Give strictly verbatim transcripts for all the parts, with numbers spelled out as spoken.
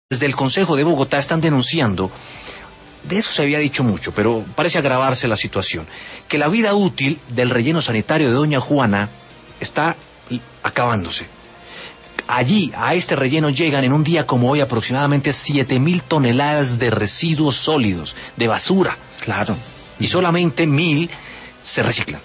Desde el Consejo de Bogotá están denunciando, de eso se había dicho mucho, pero parece agravarse la situación, que la vida útil del relleno sanitario de Doña Juana está acabándose. Allí, a este relleno llegan en un día como hoy aproximadamente siete mil toneladas de residuos sólidos, de basura. Claro. Y solamente mil se reciclan.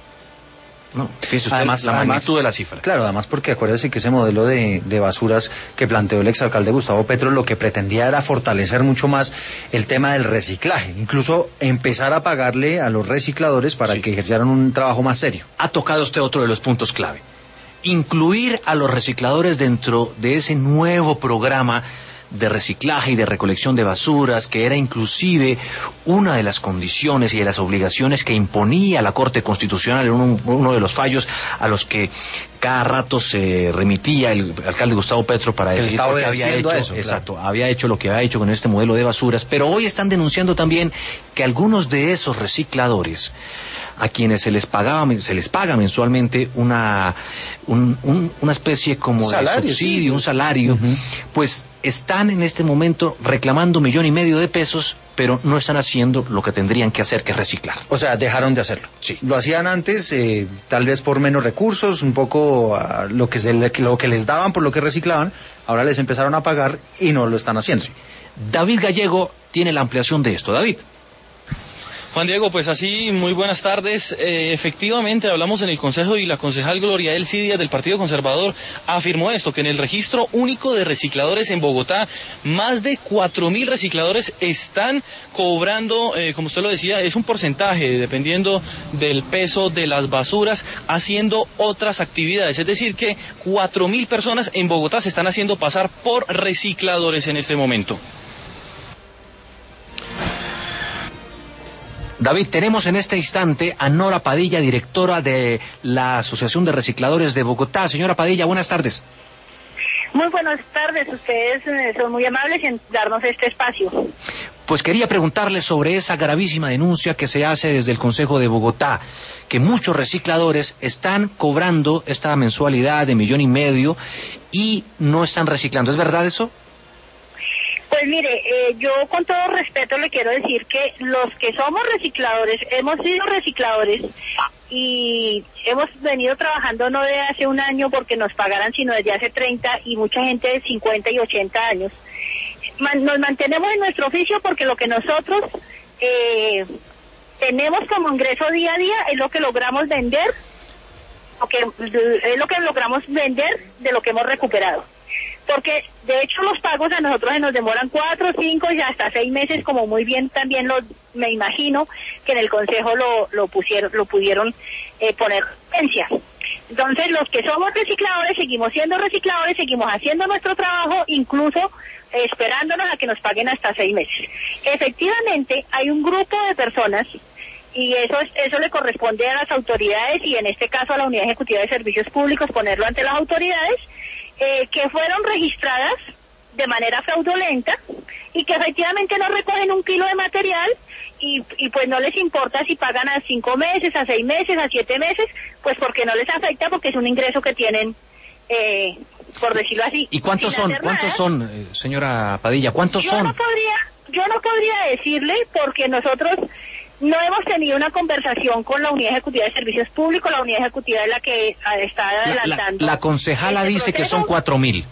No, fíjese usted además, la además, magnitud de la cifra. Claro, además porque acuérdese que ese modelo de, de basuras que planteó el exalcalde Gustavo Petro lo que pretendía era fortalecer mucho más el tema del reciclaje, incluso empezar a pagarle a los recicladores para sí. que ejercieran un trabajo más serio. Ha tocado usted otro de los puntos clave. Incluir a los recicladores dentro de ese nuevo programa de reciclaje y de recolección de basuras, que era inclusive una de las condiciones y de las obligaciones que imponía la Corte Constitucional en uno, uno de los fallos a los que cada rato se remitía el alcalde Gustavo Petro para decir que había hecho, eso, exacto, claro. había hecho lo que había hecho con este modelo de basuras, pero hoy están denunciando también que algunos de esos recicladores a quienes se les pagaba, se les paga mensualmente una un, un, una especie como salario, de subsidio, sí. un salario, uh-huh. pues están en este momento reclamando un millón y medio de pesos, pero no están haciendo lo que tendrían que hacer, que es reciclar. O sea, dejaron de hacerlo. Sí. Lo hacían antes, eh, tal vez por menos recursos, un poco uh, lo que se le, lo que les daban por lo que reciclaban, ahora les empezaron a pagar y no lo están haciendo. Sí. David Gallego tiene la ampliación de esto. David. Juan Diego, pues así, muy buenas tardes. Eh, efectivamente, hablamos en el Consejo y la concejal Gloria Elcidia del Partido Conservador afirmó esto, que en el registro único de recicladores en Bogotá, más de cuatro mil recicladores están cobrando, eh, como usted lo decía, es un porcentaje, dependiendo del peso de las basuras, haciendo otras actividades. Es decir, que cuatro mil personas en Bogotá se están haciendo pasar por recicladores en este momento. David, tenemos en este instante a Nora Padilla, directora de la Asociación de Recicladores de Bogotá. Señora Padilla, buenas tardes. Muy buenas tardes, ustedes son muy amables en darnos este espacio. Pues quería preguntarle sobre esa gravísima denuncia que se hace desde el Consejo de Bogotá, que muchos recicladores están cobrando esta mensualidad de millón y medio y no están reciclando. ¿Es verdad eso? Pues mire, eh, yo con todo respeto le quiero decir que los que somos recicladores, hemos sido recicladores y hemos venido trabajando no de hace un año porque nos pagaran, sino desde hace treinta y mucha gente de cincuenta y ochenta años. Man, nos mantenemos en nuestro oficio porque lo que nosotros eh, tenemos como ingreso día a día es lo que logramos vender, lo que, es lo que logramos vender de lo que hemos recuperado. Porque de hecho los pagos a nosotros se nos demoran cuatro, cinco y hasta seis meses, como muy bien también lo, me imagino que en el Consejo lo, lo pusieron, lo pudieron eh, poner urgencia. Entonces los que somos recicladores seguimos siendo recicladores, seguimos haciendo nuestro trabajo, incluso eh, esperándonos a que nos paguen hasta seis meses. Efectivamente hay un grupo de personas y eso eso le corresponde a las autoridades y en este caso a la Unidad Ejecutiva de Servicios Públicos ponerlo ante las autoridades. Eh, que fueron registradas de manera fraudulenta y que efectivamente no recogen un kilo de material y, y pues no les importa si pagan a cinco meses, a seis meses, a siete meses, pues porque no les afecta, porque es un ingreso que tienen, eh, por decirlo así. ¿Y cuántos son, cuántos son, eh, señora Padilla, cuántos yo son? No podría, yo no podría decirle porque nosotros no hemos tenido una conversación con la Unidad Ejecutiva de Servicios Públicos, la Unidad Ejecutiva es la que está adelantando. La, la, la concejala este dice proceso. Que son cuatro mil.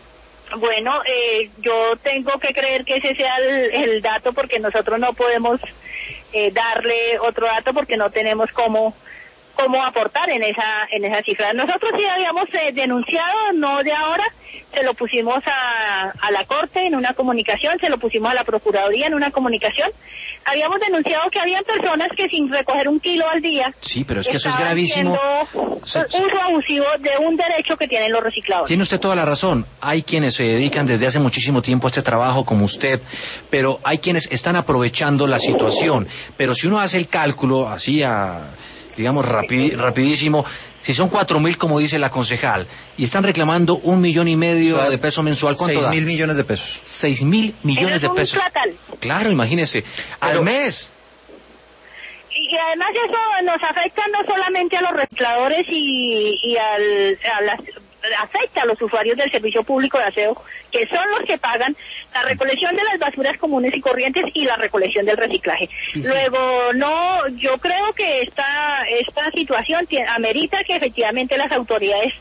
Bueno, eh, yo tengo que creer que ese sea el, el dato porque nosotros no podemos eh, darle otro dato porque no tenemos cómo cómo aportar en esa en esa cifra. Nosotros sí habíamos eh, denunciado, no de ahora, se lo pusimos a, a la Corte en una comunicación, se lo pusimos a la Procuraduría en una comunicación. Habíamos denunciado que habían personas que sin recoger un kilo al día... Sí, pero es que eso es gravísimo. Sí, sí. Uso abusivo de un derecho que tienen los recicladores. Tiene usted toda la razón. Hay quienes se dedican desde hace muchísimo tiempo a este trabajo como usted, pero hay quienes están aprovechando la situación. Pero si uno hace el cálculo así a... digamos, rapid, rapidísimo, si son cuatro mil, como dice la concejal, y están reclamando un millón y medio o sea, de pesos mensual, ¿cuánto da? Seis mil millones de pesos. Seis mil millones de pesos. Platal. Claro, imagínese, al mes. Y además eso nos afecta no solamente a los recicladores y, y al, a las afecta a los usuarios del servicio público de aseo, que son los que pagan la recolección de las basuras comunes y corrientes y la recolección del reciclaje. Sí, sí. Luego, no, yo creo que esta, esta situación tiene, amerita que efectivamente las autoridades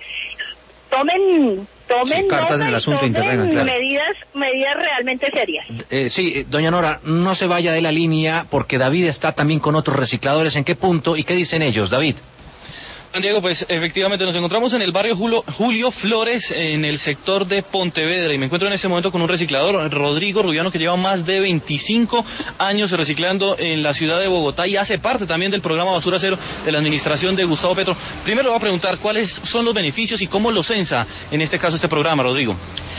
tomen tomen sí, cartas en el asunto, tomen intervengan, claro. medidas medidas realmente serias. Eh, sí, doña Nora, no se vaya de la línea porque David está también con otros recicladores. ¿En qué punto y qué dicen ellos, David? Diego, pues efectivamente nos encontramos en el barrio Julio, Julio Flores, en el sector de Pontevedra, y me encuentro en este momento con un reciclador, Rodrigo Rubiano, que lleva más de veinticinco años reciclando en la ciudad de Bogotá y hace parte también del programa Basura Cero de la administración de Gustavo Petro. Primero le voy a preguntar cuáles son los beneficios y cómo lo censa en este caso este programa, Rodrigo.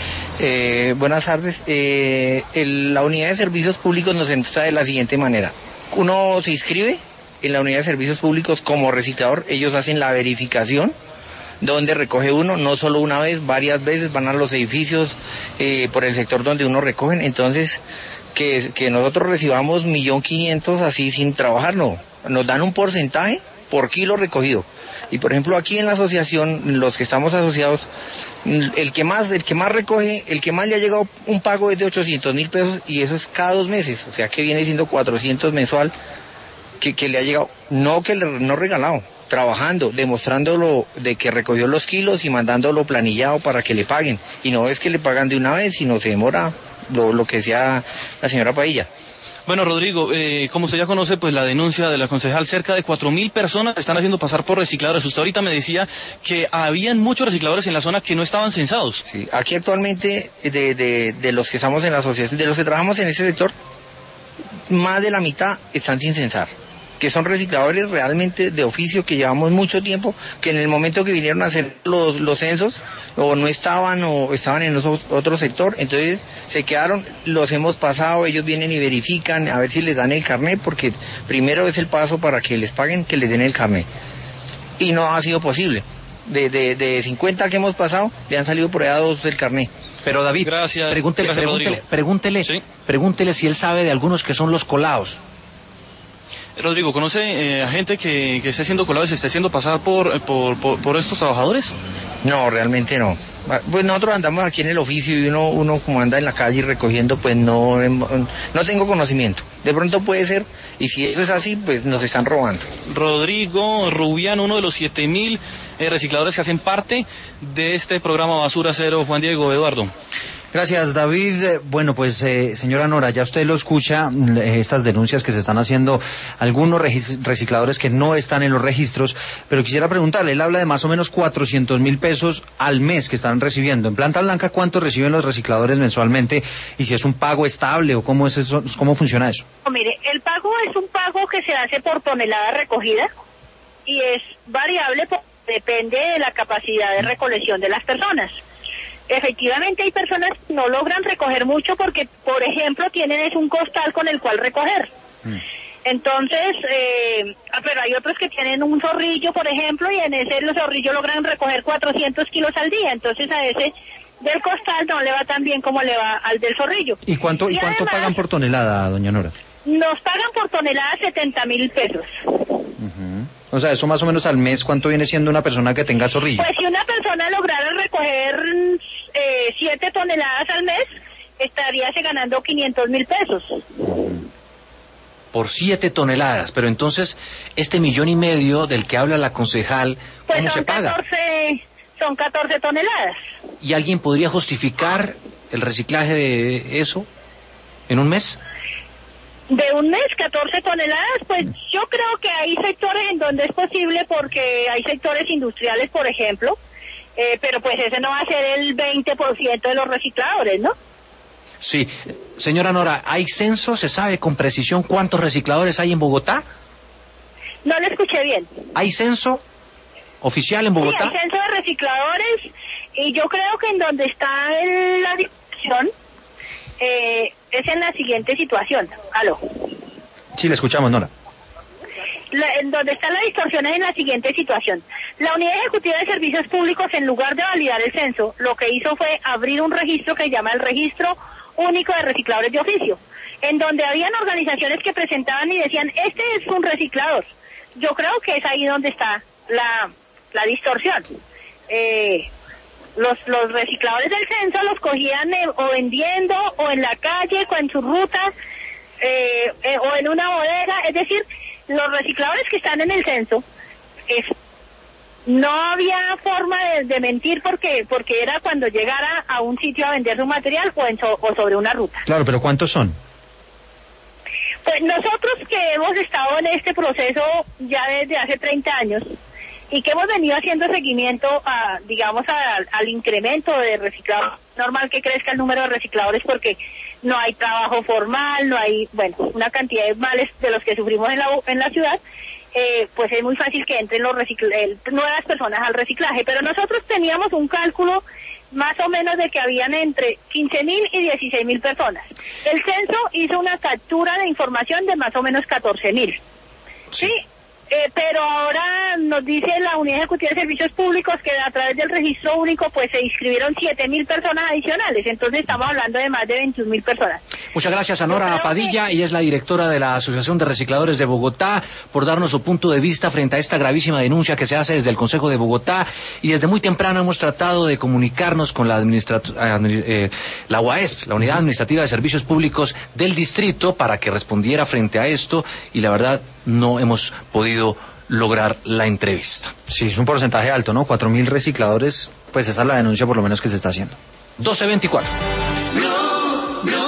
Eh, buenas tardes. Eh, el, la unidad de servicios públicos nos censa de la siguiente manera. Uno se inscribe en la unidad de servicios públicos como reciclador, ellos hacen la verificación donde recoge uno, no solo una vez, varias veces, van a los edificios eh, por el sector donde uno recogen, entonces que, que nosotros recibamos un millón quinientos así sin trabajar, no, nos dan un porcentaje por kilo recogido. Y por ejemplo aquí en la asociación, los que estamos asociados, el que más, el que más recoge, el que más le ha llegado un pago es de ochocientos mil pesos y eso es cada dos meses, o sea que viene siendo cuatrocientos mensual. Que, que le ha llegado, no que le, no regalado, trabajando, demostrándolo de que recogió los kilos y mandándolo planillado para que le paguen. Y no es que le pagan de una vez, sino se demora lo, lo que decía la señora Padilla. Bueno, Rodrigo, eh, como usted ya conoce, pues la denuncia de la concejal, cerca de cuatro mil personas están haciendo pasar por recicladores. Usted ahorita me decía que habían muchos recicladores en la zona que no estaban censados. Sí, aquí actualmente, de, de, de los que estamos en la asociación, de los que trabajamos en ese sector, más de la mitad están sin censar, que son recicladores realmente de oficio, que llevamos mucho tiempo, que en el momento que vinieron a hacer los, los censos, o no estaban, o estaban en otro sector, entonces se quedaron, los hemos pasado, ellos vienen y verifican, a ver si les dan el carnet, porque primero es el paso para que les paguen, que les den el carnet, y no ha sido posible, de, de, de cincuenta que hemos pasado, le han salido por allá dos del carnet. Pero David, gracias, pregúntele, gracias, pregúntele, pregúntele, ¿sí? pregúntele si él sabe de algunos que son los colados. Rodrigo, ¿conoce eh, a gente que, que esté siendo colado y se esté haciendo pasar por, por, por, por estos trabajadores? No, realmente no. Pues nosotros andamos aquí en el oficio y uno, uno como anda en la calle recogiendo, pues no, no tengo conocimiento. De pronto puede ser, y si eso es así, pues nos están robando. Rodrigo Rubiano, uno de los siete mil eh, recicladores que hacen parte de este programa Basura Cero. Juan Diego, Eduardo. Gracias, David. Bueno, pues, eh, señora Nora, ya usted lo escucha, eh, estas denuncias que se están haciendo algunos recicladores que no están en los registros, pero quisiera preguntarle, él habla de más o menos cuatrocientos mil pesos al mes que están recibiendo. En Planta Blanca, ¿cuánto reciben los recicladores mensualmente? Y si es un pago estable o cómo es eso, cómo funciona eso. Mire, el pago es un pago que se hace por tonelada recogida y es variable, por, depende de la capacidad de recolección de las personas. Efectivamente hay personas que no logran recoger mucho porque, por ejemplo, tienen es un costal con el cual recoger. Mm. Entonces, eh, pero hay otros que tienen un zorrillo, por ejemplo, y en ese los zorrillos logran recoger cuatrocientos kilos al día. Entonces a ese del costal no le va tan bien como le va al del zorrillo. ¿Y cuánto, y, y cuánto además, pagan por tonelada, doña Nora? Nos pagan por tonelada setenta mil pesos. Uh-huh. O sea, eso más o menos al mes, ¿cuánto viene siendo una persona que tenga zorrillo? Pues si una persona lograra recoger eh, siete toneladas al mes, estaríase ganando quinientos mil pesos. Por siete toneladas, pero entonces, este millón y medio del que habla la concejal, ¿cómo pues se paga? catorce, son catorce toneladas. ¿Y alguien podría justificar el reciclaje de eso en un mes? De un mes, catorce toneladas, pues yo creo que hay sectores en donde es posible porque hay sectores industriales, por ejemplo, eh, pero pues ese no va a ser el veinte por ciento de los recicladores, ¿no? Sí. Señora Nora, ¿hay censo? ¿Se sabe con precisión cuántos recicladores hay en Bogotá? No le escuché bien. ¿Hay censo oficial en Bogotá? Sí, hay censo de recicladores y yo creo que en donde está el, la discusión eh, es en la siguiente situación. ¿Aló? Sí, le escuchamos, Nora. La, en donde está la distorsión es en la siguiente situación. La Unidad Ejecutiva de Servicios Públicos, en lugar de validar el censo, lo que hizo fue abrir un registro que se llama el Registro Único de Recicladores de Oficio, en donde habían organizaciones que presentaban y decían, este es un reciclador. Yo creo que es ahí donde está la, la distorsión. Eh, los los recicladores del censo los cogían eh, o vendiendo o en la calle o en sus rutas eh, eh, o en una bodega, es decir, los recicladores que están en el censo es, no había forma de, de mentir porque porque era cuando llegara a un sitio a vender su material o, en so, o sobre una ruta. Claro, pero ¿cuántos son? Pues nosotros que hemos estado en este proceso ya desde hace treinta años y que hemos venido haciendo seguimiento a, digamos, a, al incremento de reciclados, normal que crezca el número de recicladores porque no hay trabajo formal, no hay, bueno, una cantidad de males de los que sufrimos en la, en la ciudad, eh, pues es muy fácil que entren los recicl- eh, nuevas personas al reciclaje, pero nosotros teníamos un cálculo más o menos de que habían entre quince mil y dieciséis mil personas. El censo hizo una captura de información de más o menos catorce mil. Sí. ¿Sí? Eh, pero ahora nos dice la Unidad Ejecutiva de Servicios Públicos que a través del registro único pues se inscribieron siete mil personas adicionales, entonces estamos hablando de más de veintiún mil personas. Muchas gracias a Nora Padilla, que... ella es la directora de la Asociación de Recicladores de Bogotá, por darnos su punto de vista frente a esta gravísima denuncia que se hace desde el Consejo de Bogotá, y desde muy temprano hemos tratado de comunicarnos con la, administra... eh, la U A E S P, la Unidad Administrativa de Servicios Públicos del Distrito, para que respondiera frente a esto, y la verdad no hemos podido lograr la entrevista. Sí, es un porcentaje alto, ¿no? Cuatro mil recicladores, pues esa es la denuncia por lo menos que se está haciendo. doce veinticuatro.